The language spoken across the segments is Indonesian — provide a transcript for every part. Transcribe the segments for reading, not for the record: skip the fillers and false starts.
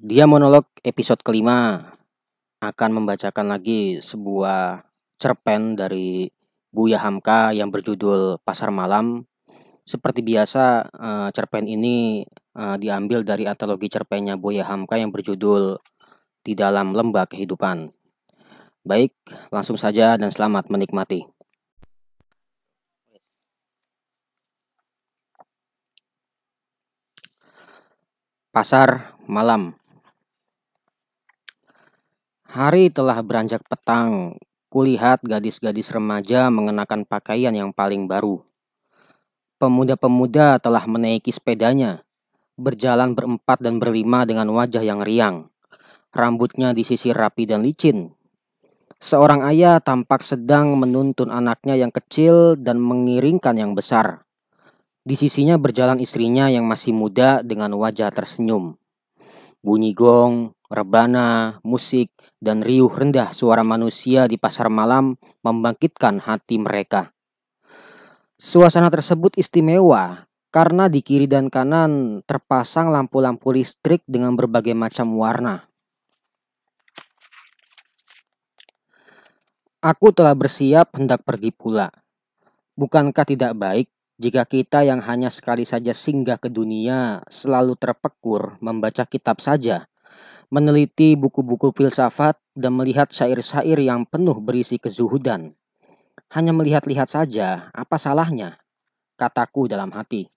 Dia monolog episode kelima akan membacakan lagi sebuah cerpen dari Buya Hamka yang berjudul Pasar Malam. Seperti biasa, cerpen ini diambil dari antologi cerpennya Buya Hamka yang berjudul Di Dalam Lembah Kehidupan. Baik, langsung saja dan selamat menikmati. Pasar Malam. Hari telah beranjak petang. Kulihat gadis-gadis remaja mengenakan pakaian yang paling baru. Pemuda-pemuda telah menaiki sepedanya, berjalan berempat dan berlima dengan wajah yang riang. Rambutnya disisir rapi dan licin. Seorang ayah tampak sedang menuntun anaknya yang kecil dan mengiringkan yang besar. Di sisinya berjalan istrinya yang masih muda dengan wajah tersenyum. Bunyi gong, rebana, musik, dan riuh rendah suara manusia di pasar malam membangkitkan hati mereka. Suasana tersebut istimewa karena di kiri dan kanan terpasang lampu-lampu listrik dengan berbagai macam warna. Aku telah bersiap hendak pergi pula. Bukankah tidak baik jika kita yang hanya sekali saja singgah ke dunia selalu terpekur membaca kitab saja, meneliti buku-buku filsafat dan melihat syair-syair yang penuh berisi kezuhudan. Hanya melihat-lihat saja, apa salahnya? Kataku dalam hati.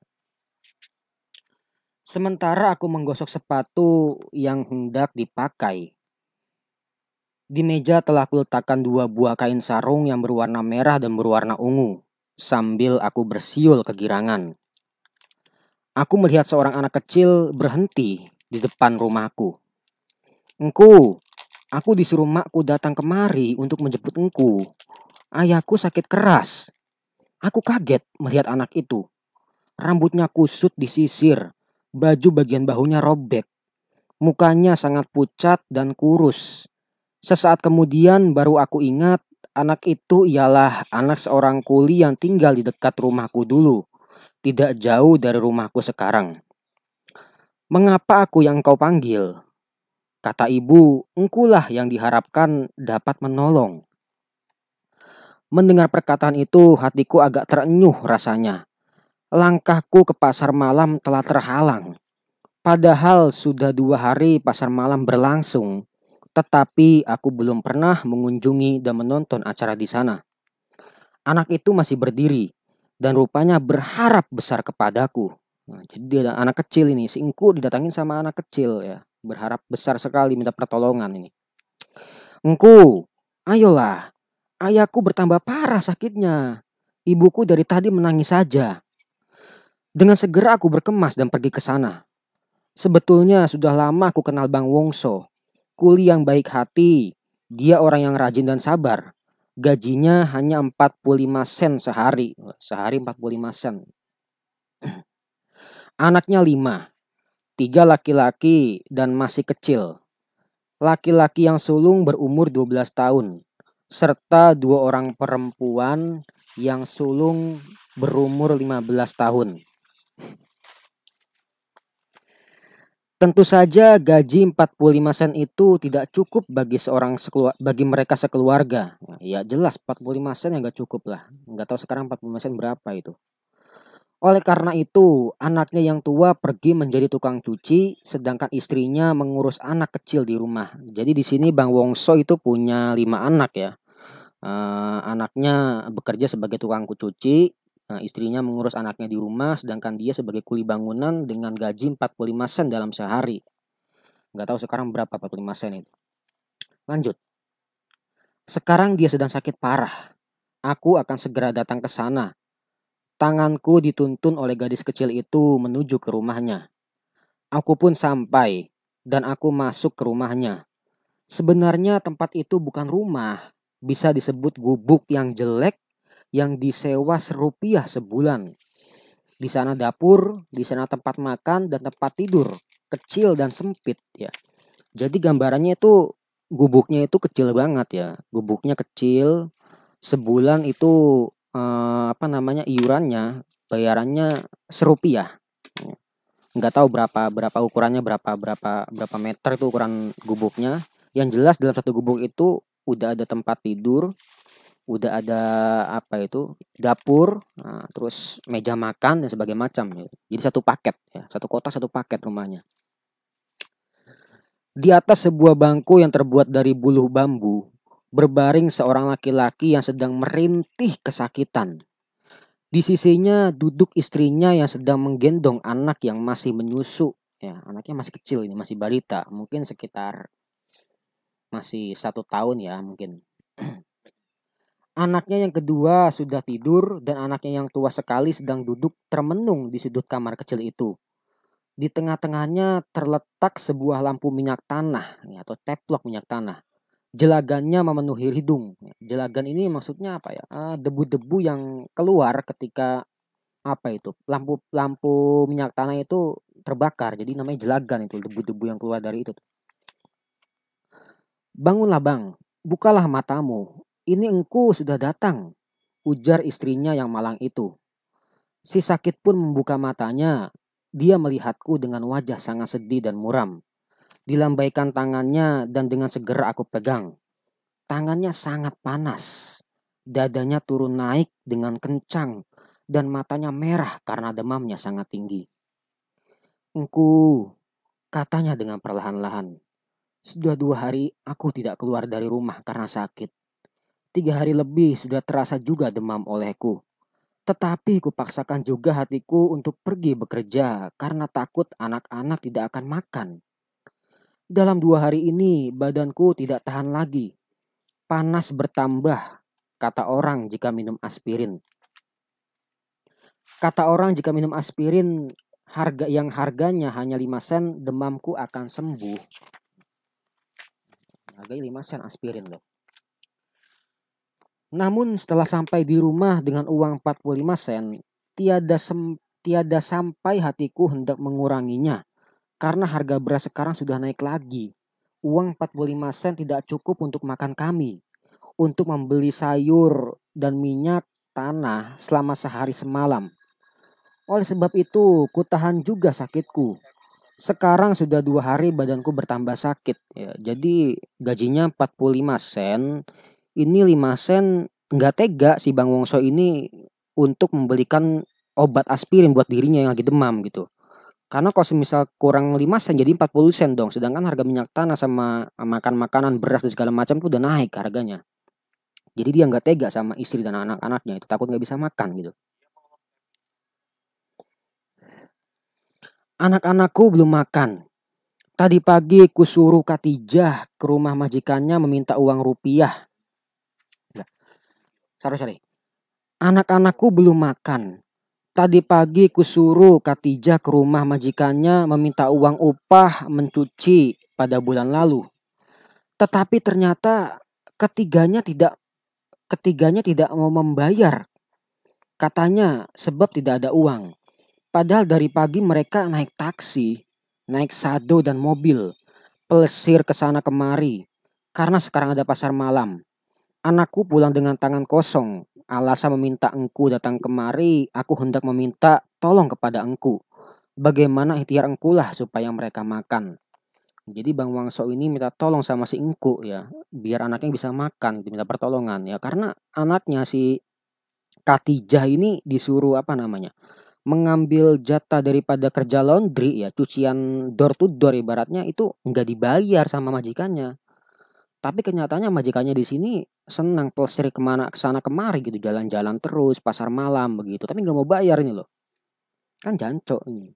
Sementara aku menggosok sepatu yang hendak dipakai. Di meja telah kuletakkan 2 buah kain sarung yang berwarna merah dan berwarna ungu, sambil aku bersiul kegirangan. Aku melihat seorang anak kecil berhenti di depan rumahku. "Engku, aku disuruh makku datang kemari untuk menjemput engku. Ayahku sakit keras." Aku kaget melihat anak itu. Rambutnya kusut disisir, baju bagian bahunya robek. Mukanya sangat pucat dan kurus. Sesaat kemudian baru aku ingat anak itu ialah anak seorang kuli yang tinggal di dekat rumahku dulu, tidak jauh dari rumahku sekarang. "Mengapa aku yang kau panggil?" Kata ibu, "Engkulah yang diharapkan dapat menolong." Mendengar perkataan itu hatiku agak terenyuh rasanya. Langkahku ke pasar malam telah terhalang. Padahal sudah 2 hari pasar malam berlangsung. Tetapi aku belum pernah mengunjungi dan menonton acara di sana. Anak itu masih berdiri dan rupanya berharap besar kepadaku. Nah, jadi dia anak kecil ini, si Engku didatangin sama anak kecil ya. Berharap besar sekali minta pertolongan ini. "Engku, ayolah. Ayahku bertambah parah sakitnya. Ibuku dari tadi menangis saja." Dengan segera aku berkemas dan pergi ke sana. Sebetulnya sudah lama aku kenal Bang Wongso. Kuli yang baik hati, dia orang yang rajin dan sabar. Gajinya hanya 45 sen sehari. Sehari 45 sen. Anaknya 5. 3 laki-laki dan masih kecil. Laki-laki yang sulung berumur 12 tahun. Serta 2 orang perempuan yang sulung berumur 15 tahun. Tentu saja gaji 45 sen itu tidak cukup bagi mereka sekeluarga. Ya jelas 45 sen yang gak cukup lah. Nggak tahu sekarang 45 sen berapa itu. Oleh karena itu, anaknya yang tua pergi menjadi tukang cuci, sedangkan istrinya mengurus anak kecil di rumah. Jadi di sini Bang Wongso itu punya 5 anak ya. Anaknya bekerja sebagai tukang cuci. Istrinya mengurus anaknya di rumah, sedangkan dia sebagai kuli bangunan dengan gaji 45 sen dalam sehari. Nggak tahu sekarang berapa 45 sen itu. Lanjut. Sekarang dia sedang sakit parah. Aku akan segera datang ke sana. Tanganku dituntun oleh gadis kecil itu menuju ke rumahnya. Aku pun sampai dan aku masuk ke rumahnya. Sebenarnya tempat itu bukan rumah. Bisa disebut gubuk yang jelek yang disewa Rp1 sebulan. Di sana dapur, di sana tempat makan dan tempat tidur, kecil dan sempit ya. Jadi gambarannya itu gubuknya itu kecil banget ya. Gubuknya kecil, sebulan itu iurannya, bayarannya Rp1. Nggak tahu berapa ukurannya, berapa meter itu ukuran gubuknya. Yang jelas dalam satu gubuk itu udah ada tempat tidur, udah ada apa itu, dapur, nah, terus meja makan dan sebagainya macam. Jadi satu paket ya, satu kotak satu paket rumahnya. Di atas sebuah bangku yang terbuat dari buluh bambu, berbaring seorang laki-laki yang sedang merintih kesakitan. Di sisinya duduk istrinya yang sedang menggendong anak yang masih menyusu. Ya, anaknya masih kecil ini, masih balita, mungkin sekitar masih 1 tahun ya mungkin. Anaknya yang kedua sudah tidur dan anaknya yang tua sekali sedang duduk termenung di sudut kamar kecil itu. Di tengah-tengahnya terletak sebuah lampu minyak tanah ya, atau teplok minyak tanah. Jelagannya memenuhi hidung. Jelagan ini maksudnya apa ya? Debu-debu yang keluar ketika apa itu? Lampu lampu minyak tanah itu terbakar. Jadi namanya jelagan itu, debu-debu yang keluar dari itu. Bangunlah bang, bukalah matamu. Ini engku sudah datang, ujar istrinya yang malang itu. Si sakit pun membuka matanya. Dia melihatku dengan wajah sangat sedih dan muram. Dilambaikan tangannya dan dengan segera aku pegang. Tangannya sangat panas. Dadanya turun naik dengan kencang dan matanya merah karena demamnya sangat tinggi. Engku, katanya dengan perlahan-lahan. Sudah 2 hari aku tidak keluar dari rumah karena sakit. 3 hari lebih sudah terasa juga demam olehku. Tetapi kupaksakan juga hatiku untuk pergi bekerja karena takut anak-anak tidak akan makan. Dalam 2 hari ini badanku tidak tahan lagi. Panas bertambah, kata orang jika minum aspirin. Kata orang jika minum aspirin harganya hanya 5 sen, demamku akan sembuh. Harganya 5 sen aspirin loh. Namun setelah sampai di rumah dengan uang 45 sen, tiada sampai hatiku hendak menguranginya. Karena harga beras sekarang sudah naik lagi. Uang 45 sen tidak cukup untuk makan kami. Untuk membeli sayur dan minyak tanah selama sehari semalam. Oleh sebab itu, kutahan juga sakitku. Sekarang sudah 2 hari badanku bertambah sakit. Ya, jadi gajinya 45 sen. Ini 5 sen nggak tega si Bang Wongso ini untuk membelikan obat aspirin buat dirinya yang lagi demam gitu. Karena kalau semisal kurang 5 sen jadi 40 sen dong. Sedangkan harga minyak tanah sama makan makanan beras dan segala macam tuh udah naik harganya. Jadi dia nggak tega sama istri dan anak-anaknya itu, takut nggak bisa makan gitu. Anak-anakku belum makan. Tadi pagi kusuruh Katijah ke rumah majikannya meminta uang rupiah. Sorry. Anak-anakku belum makan. Tadi pagi kusuruh Katijah ke rumah majikannya meminta uang upah mencuci pada bulan lalu. Tetapi ternyata ketiganya tidak mau membayar. Katanya sebab tidak ada uang. Padahal dari pagi mereka naik taksi, naik sado dan mobil, pelesir ke sana kemari. Karena sekarang ada pasar malam. Anakku pulang dengan tangan kosong. Alasan meminta engku datang kemari, aku hendak meminta tolong kepada engku. Bagaimana ikhtiar engkulah supaya mereka makan. Jadi Bang Wangso ini minta tolong sama si engku ya, biar anaknya bisa makan, minta pertolongan ya. Karena anaknya si Katijah ini disuruh apa namanya, mengambil jatah daripada kerja laundry ya, cucian door to door ibaratnya itu nggak dibayar sama majikannya. Tapi kenyataannya majikannya di sini senang pelesir kemana kesana kemari gitu, jalan-jalan terus pasar malam begitu, tapi nggak mau bayar ini loh, kan jancok ini.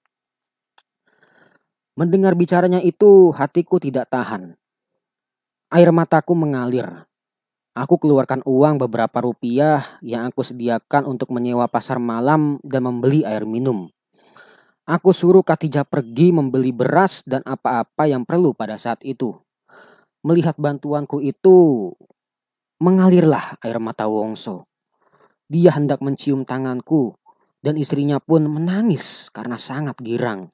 Mendengar bicaranya itu hatiku tidak tahan, air mataku mengalir. Aku keluarkan uang beberapa rupiah yang aku sediakan untuk menyewa pasar malam dan membeli air minum. Aku suruh Katijah pergi membeli beras dan apa-apa yang perlu pada saat itu. Melihat bantuanku itu, mengalirlah air mata Wongso. Dia hendak mencium tanganku dan istrinya pun menangis karena sangat girang.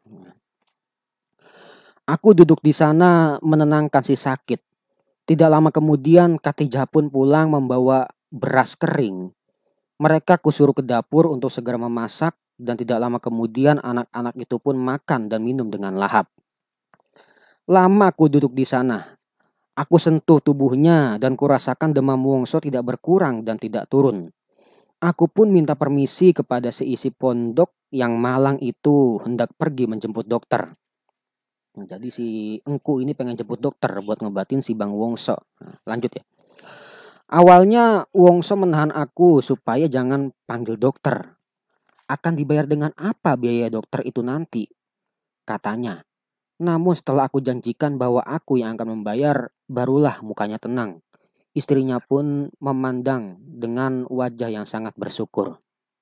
Aku duduk di sana menenangkan si sakit. Tidak lama kemudian Katijah pun pulang membawa beras kering. Mereka kusuruh ke dapur untuk segera memasak dan tidak lama kemudian anak-anak itu pun makan dan minum dengan lahap. Lama aku duduk di sana. Aku sentuh tubuhnya dan kurasakan demam Wongso tidak berkurang dan tidak turun. Aku pun minta permisi kepada seisi pondok yang malang itu hendak pergi menjemput dokter. Jadi si Engku ini pengen jemput dokter buat ngebatin si Bang Wongso. Lanjut ya. Awalnya Wongso menahan aku supaya jangan panggil dokter. Akan dibayar dengan apa biaya dokter itu nanti? Katanya. Namun setelah aku janjikan bahwa aku yang akan membayar, barulah mukanya tenang. Istrinya pun memandang dengan wajah yang sangat bersyukur.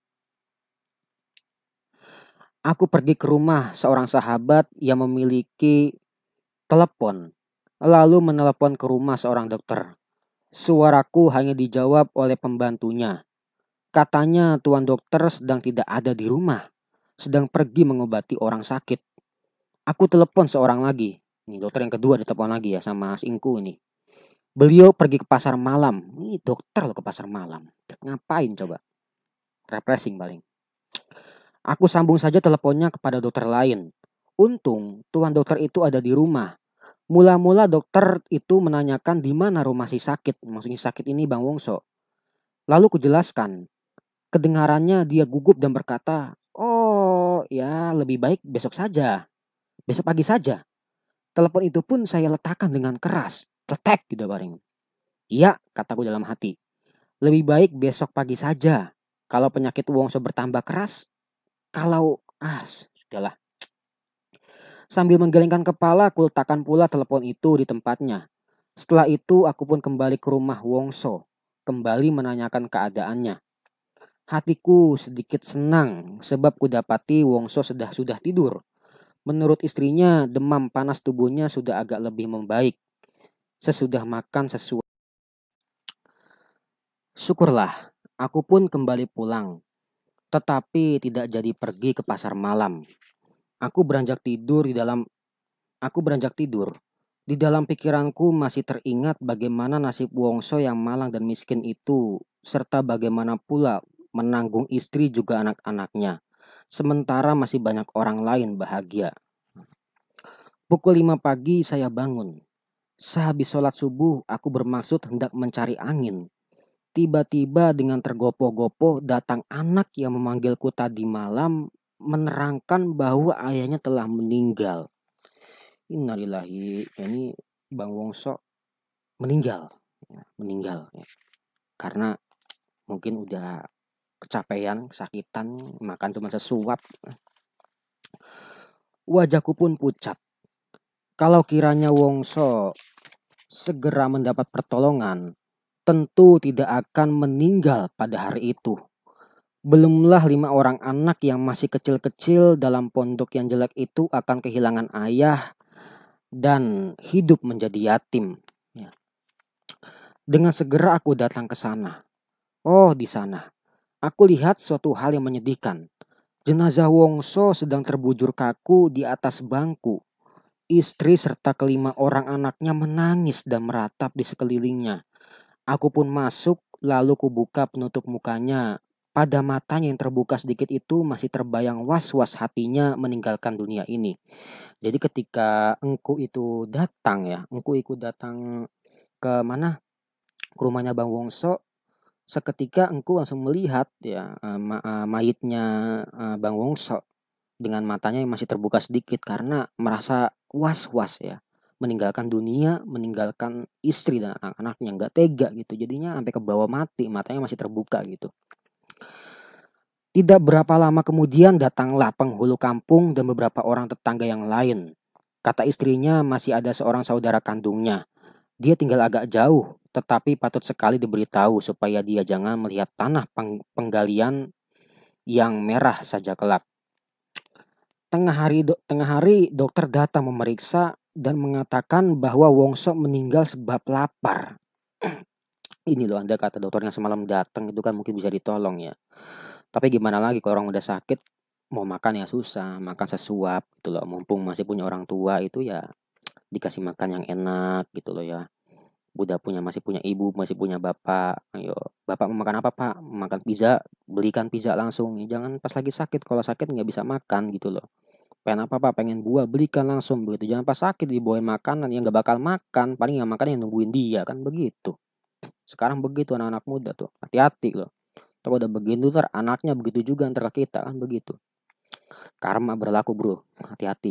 Aku pergi ke rumah seorang sahabat yang memiliki telepon, lalu menelepon ke rumah seorang dokter. Suaraku hanya dijawab oleh pembantunya. Katanya tuan dokter sedang tidak ada di rumah, sedang pergi mengobati orang sakit. Aku telepon seorang lagi. Ini dokter yang kedua ditelepon lagi ya sama Singku ini. Beliau pergi ke pasar malam. Ini dokter loh ke pasar malam. Ngapain coba? Refreshing paling. Aku sambung saja teleponnya kepada dokter lain. Untung tuan dokter itu ada di rumah. Mula-mula dokter itu menanyakan di mana rumah si sakit. Maksudnya sakit ini Bang Wongso. Lalu kujelaskan. Kedengarannya dia gugup dan berkata, "Oh ya lebih baik besok saja. Besok pagi saja." Telepon itu pun saya letakkan dengan keras. Tetek gitu bareng. Iya, kataku dalam hati. Lebih baik besok pagi saja. Kalau penyakit Wongso bertambah keras, sudahlah. Sambil menggelengkan kepala, aku letakkan pula telepon itu di tempatnya. Setelah itu, aku pun kembali ke rumah Wongso. Kembali menanyakan keadaannya. Hatiku sedikit senang sebab kudapati Wongso sudah tidur. Menurut istrinya, demam panas tubuhnya sudah agak lebih membaik. Sesudah makan sesuai. Syukurlah, aku pun kembali pulang. Tetapi tidak jadi pergi ke pasar malam. Aku beranjak tidur di dalam Di dalam pikiranku masih teringat bagaimana nasib Wongso yang malang dan miskin itu, serta bagaimana pula menanggung istri juga anak-anaknya. Sementara masih banyak orang lain bahagia. Pukul 5 pagi saya bangun. Sehabis sholat subuh, aku bermaksud hendak mencari angin. Tiba-tiba dengan tergopoh-gopoh datang anak yang memanggilku tadi malam menerangkan bahwa ayahnya telah meninggal. Innalillahi, ini Bang Wongso meninggal. Karena mungkin udah kecapean, kesakitan, makan cuma sesuap. Wajahku pun pucat. Kalau kiranya Wongso segera mendapat pertolongan, tentu tidak akan meninggal pada hari itu. Belumlah 5 orang anak yang masih kecil-kecil dalam pondok yang jelek itu akan kehilangan ayah dan hidup menjadi yatim. Ya. Dengan segera aku datang ke sana. Oh, di sana aku lihat suatu hal yang menyedihkan. Jenazah Wongso sedang terbujur kaku di atas bangku. Istri serta kelima orang anaknya menangis dan meratap di sekelilingnya. Aku pun masuk, lalu kubuka penutup mukanya. Pada matanya yang terbuka sedikit itu masih terbayang was-was hatinya meninggalkan dunia ini. Jadi ketika Engku itu datang ke mana? Ke rumahnya Bang Wongso. Seketika Engku langsung melihat ya mayitnya Bang Wongso dengan matanya yang masih terbuka sedikit karena merasa was-was ya. Meninggalkan dunia, meninggalkan istri dan anak-anaknya, nggak tega gitu. Jadinya sampai ke bawah mati, matanya masih terbuka gitu. Tidak berapa lama kemudian datanglah penghulu kampung dan beberapa orang tetangga yang lain. Kata istrinya masih ada seorang saudara kandungnya. Dia tinggal agak jauh, tetapi patut sekali diberitahu supaya dia jangan melihat tanah penggalian yang merah saja kelak. Tengah hari dokter datang memeriksa dan mengatakan bahwa Wongso meninggal sebab lapar. Ini loh Anda kata dokter yang semalam datang itu kan mungkin bisa ditolong ya. Tapi gimana lagi kalau orang udah sakit mau makan ya susah, makan sesuap gitu loh. Mumpung masih punya orang tua itu ya dikasih makan yang enak gitu loh ya. Masih punya ibu, masih punya bapak. Ayo, bapak mau makan apa pak? Makan pizza, belikan pizza langsung. Jangan pas lagi sakit. Kalau sakit nggak bisa makan gitu loh. Pengen apa pak? Pengen buah, belikan langsung begitu. Jangan pas sakit dibawain makanan yang nggak bakal makan. Paling yang makan yang nungguin dia kan begitu. Sekarang begitu anak-anak muda tuh. Hati-hati loh. Kalau udah begitu ntar anaknya begitu juga ntar ke kita kan begitu. Karma berlaku bro. Hati-hati.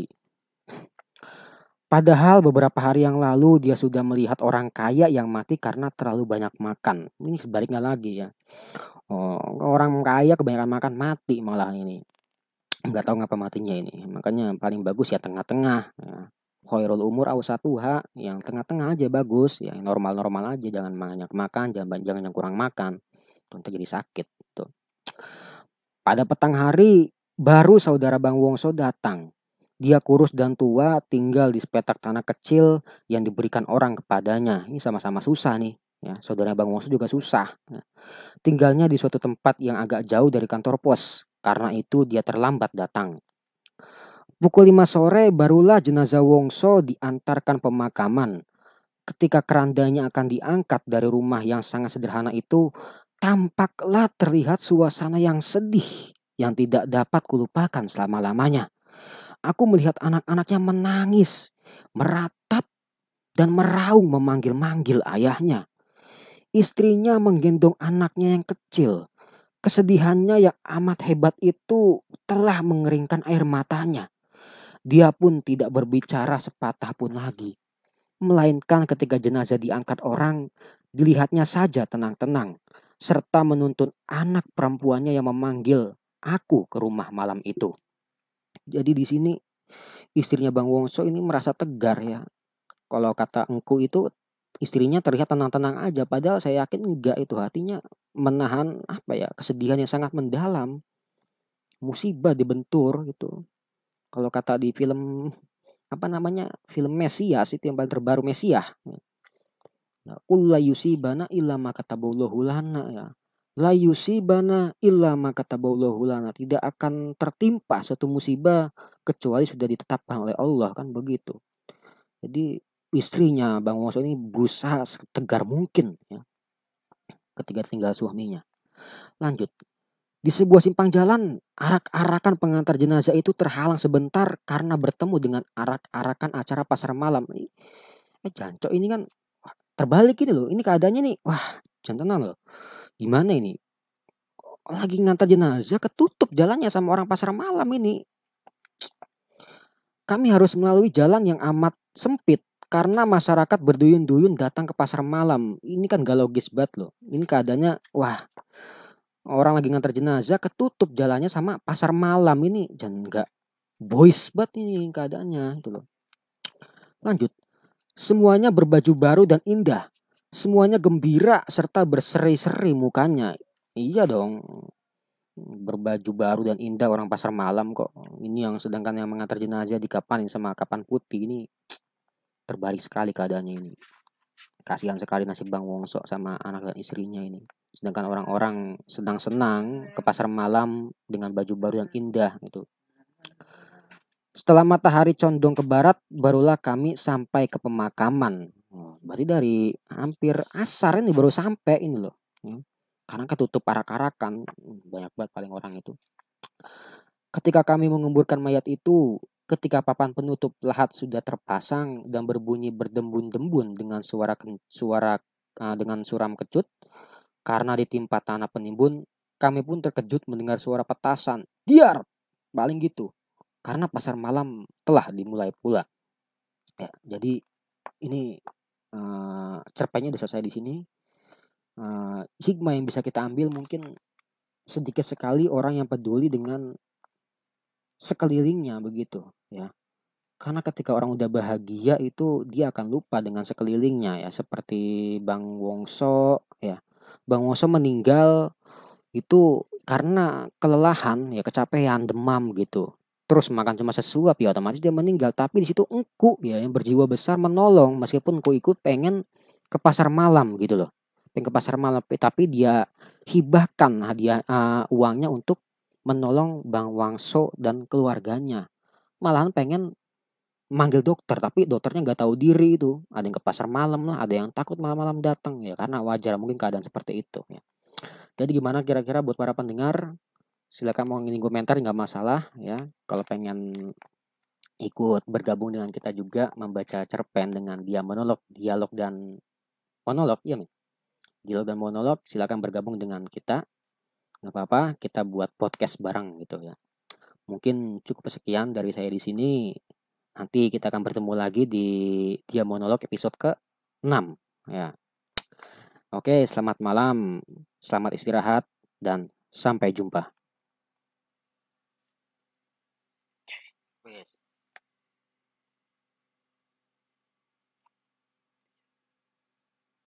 Padahal beberapa hari yang lalu dia sudah melihat orang kaya yang mati karena terlalu banyak makan. Ini sebaliknya lagi ya. Oh, orang kaya kebanyakan makan mati malah ini. Nggak tahu ngapa matinya ini. Makanya paling bagus ya tengah-tengah. Ya. Khairul umur awsatuha, yang tengah-tengah aja bagus, yang normal-normal aja, jangan banyak makan, jangan yang kurang makan. Nanti jadi sakit tuh. Pada petang hari baru saudara Bang Wongso datang. Dia kurus dan tua, tinggal di sepetak tanah kecil yang diberikan orang kepadanya. Ini sama-sama susah nih. Ya, saudara Bang Wongso juga susah. Ya. Tinggalnya di suatu tempat yang agak jauh dari kantor pos. Karena itu dia terlambat datang. Pukul 5 sore barulah jenazah Wongso diantarkan pemakaman. Ketika kerandanya akan diangkat dari rumah yang sangat sederhana itu, tampaklah terlihat suasana yang sedih yang tidak dapat kulupakan selama-lamanya. Aku melihat anak-anaknya menangis, meratap, dan meraung memanggil-manggil ayahnya. Istrinya menggendong anaknya yang kecil. Kesedihannya yang amat hebat itu telah mengeringkan air matanya. Dia pun tidak berbicara sepatah pun lagi. Melainkan ketika jenazah diangkat orang, dilihatnya saja tenang-tenang. Serta menuntun anak perempuannya yang memanggil aku ke rumah malam itu. Jadi di sini istrinya Bang Wongso ini merasa tegar ya. Kalau kata engku itu istrinya terlihat tenang-tenang aja. Padahal saya yakin enggak, itu hatinya menahan apa ya, kesedihan yang sangat mendalam. Musibah dibentur gitu. Kalau kata di film apa namanya, film Mesias itu yang paling terbaru, Mesias. Qul la yusibana illa ma kataballahu lana ya. La yusibana illa ma kataballahu lana. Tidak akan tertimpa suatu musibah kecuali sudah ditetapkan oleh Allah kan begitu. Jadi istrinya Bang Wongso ini berusaha setegar mungkin ya ketika tinggal suaminya. Lanjut. Di sebuah simpang jalan, arak-arakan pengantar jenazah itu terhalang sebentar karena bertemu dengan arak-arakan acara pasar malam. Jancok ini kan terbalik ini loh. Ini keadaannya nih. Wah, jantenan loh. Gimana ini? Lagi ngantar jenazah ketutup jalannya sama orang pasar malam ini. Kami harus melalui jalan yang amat sempit karena masyarakat berduyun-duyun datang ke pasar malam. Ini kan gak logis banget loh. Ini keadaannya, wah, orang lagi ngantar jenazah ketutup jalannya sama pasar malam ini. Jangan gak boys banget ini keadaannya itu loh. Lanjut. Semuanya berbaju baru dan indah. Semuanya gembira serta berseri-seri mukanya. Iya dong. Berbaju baru dan indah orang pasar malam kok. Ini yang sedangkan yang mengantar jenazah dikapanin sama kapan putih ini. Terbalik sekali keadaannya ini. Kasihan sekali nasib Bang Wongso sama anak dan istrinya ini. Sedangkan orang-orang sedang senang ke pasar malam dengan baju baru yang indah itu. Setelah matahari condong ke barat, barulah kami sampai ke pemakaman. Berarti dari hampir asar ini baru sampai ini loh. Karena ketutup arak-arakan, banyak banget paling orang itu. Ketika kami menguburkan mayat itu, ketika papan penutup lahat sudah terpasang dan berbunyi berdembun-dembun dengan dengan suram kecut, karena ditimpa tanah penimbun, kami pun terkejut mendengar suara petasan. Diar, paling gitu. Karena pasar malam telah dimulai pula. Ya, jadi ini cerpennya udah selesai di sini. Hikmah yang bisa kita ambil mungkin sedikit sekali orang yang peduli dengan sekelilingnya begitu ya. Karena ketika orang udah bahagia itu dia akan lupa dengan sekelilingnya ya, seperti Bang Wongso ya. Bang Wongso meninggal itu karena kelelahan ya, kecapean, demam gitu. Terus makan cuma sesuap ya otomatis dia meninggal. Tapi di situ engku ya yang berjiwa besar menolong meskipun engku ikut pengen ke pasar malam gitu loh. Pengen ke pasar malam tapi dia hibahkan hadiah uangnya untuk menolong Bang Wongso dan keluarganya. Malahan pengen manggil dokter, tapi dokternya nggak tahu diri itu. Ada yang ke pasar malam lah, ada yang takut malam-malam datang ya, karena wajar mungkin keadaan seperti itu ya. Jadi gimana kira-kira buat para pendengar? Silakan mau ngirim komentar nggak masalah ya. Kalau pengen ikut bergabung dengan kita juga membaca cerpen dengan dia monolog, dialog dan monolog, ya Min? Dialog dan monolog, silakan bergabung dengan kita. Nggak apa-apa, kita buat podcast bareng gitu ya. Mungkin cukup sekian dari saya di sini. Nanti kita akan bertemu lagi di dia monolog episode ke-6 ya. Oke, selamat malam, selamat istirahat dan sampai jumpa. Yes.